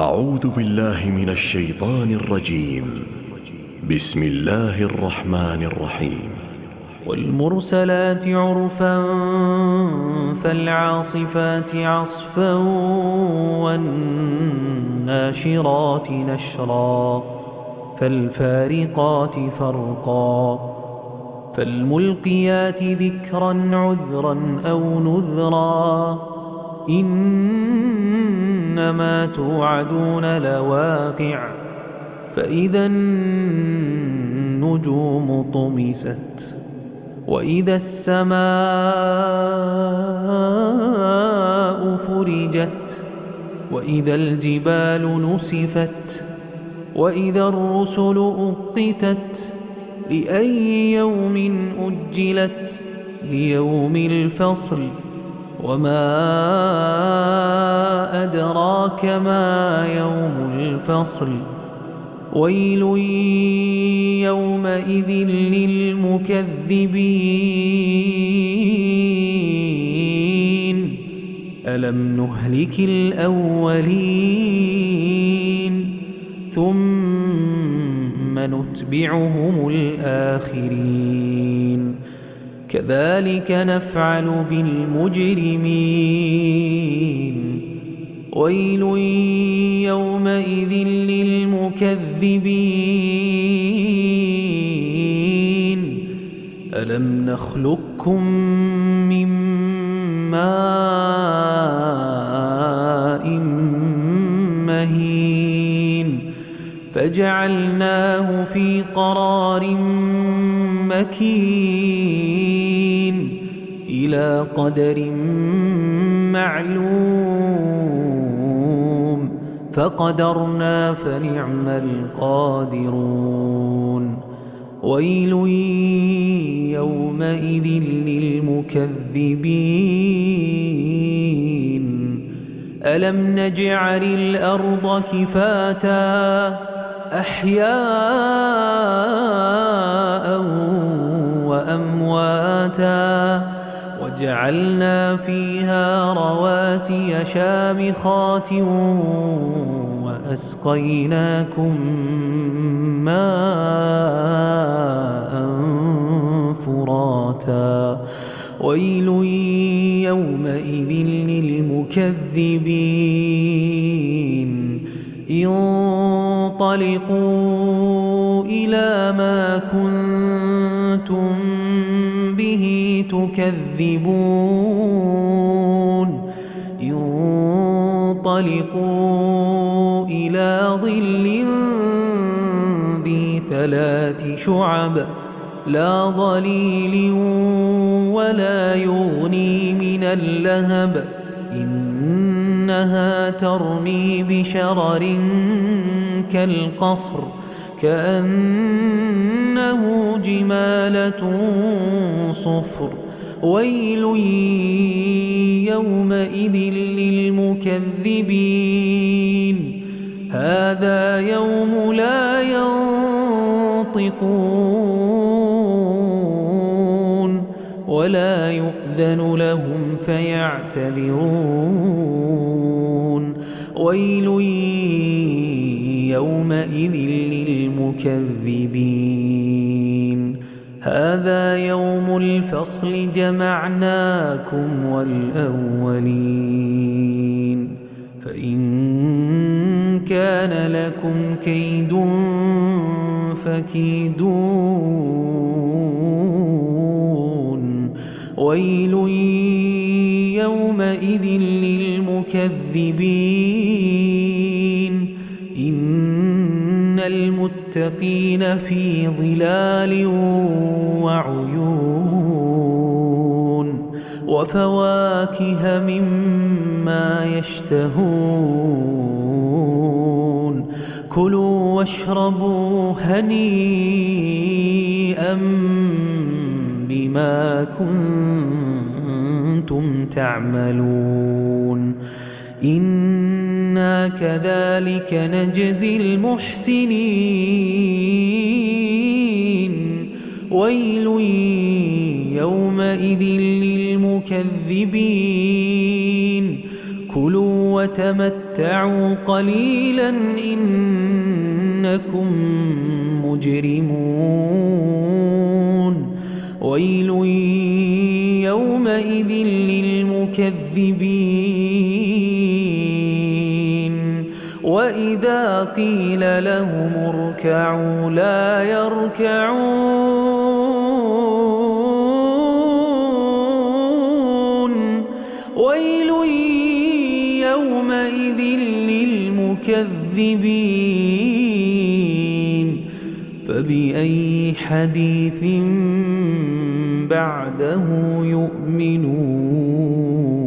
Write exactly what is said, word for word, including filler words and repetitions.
أعوذ بالله من الشيطان الرجيم. بسم الله الرحمن الرحيم. والمرسلات عرفا فالعاصفات عصفا والناشرات نشرا فالفارقات فرقا فالملقيات ذكرا عذرا أو نذرا إنما توعدون لواقع فإذا النجوم طمست وإذا السماء فرجت وإذا الجبال نسفت وإذا الرسل أقتت لأي يوم أجلت ليوم الفصل وما أدراك ما يوم الفصل ويل يومئذ للمكذبين ألم نهلك الأولين ثم نتبعهم الآخرين كذلك نفعل بالمجرمين ويل يومئذ للمكذبين ألم نخلقكم من ماء مهين فجعلناه في قرار مكين إلى قدر معلوم فقدرنا فنعم القادرون ويل يومئذ للمكذبين ألم نجعل الأرض كفاتا أحياء وأمواتا وجعلنا فيها رواسي شامخات وأسقيناكم ماء فراتا ويل يومئذ للمكذبين انطلقوا إلى ما كنتم به تكذبون انطلقوا إلى ظل ذي ثلاث شعب لا ظليل ولا يغني من اللهب إنها ترمي بشرر كالقصر كأنه جمالة صفر ويل يومئذ للمكذبين هذا يوم لا ينطقون ولا يؤذن لهم فيعتذرون ويل يومئذ للمكذبين هذا يوم الفصل جمعناكم والأولين فإن كان لكم كيد فكيدون ويل يومئذ للمكذبين إن المتقين في ظلال وعيون وفواكه مما يشتهون كلوا واشربوا هنيئا بما كنتم تعملون إنا كذلك نجزي المحسنين ويل يومئذ للمكذبين كلوا وتمتعوا تَمَتَّعُوا قَلِيلًا إِنَّكُمْ مُجْرِمُونَ وَيْلٌ يَوْمَئِذٍ لِّلْمُكَذِّبِينَ وَإِذَا قِيلَ لَهُمُ ارْكَعُوا لَا يَرْكَعُونَ وَيْلٌ يَوْمَئِذٍ لِّلْمُكَذِّبِينَ فَبِأَيِّ حَدِيثٍ بَعْدَهُ يُؤْمِنُونَ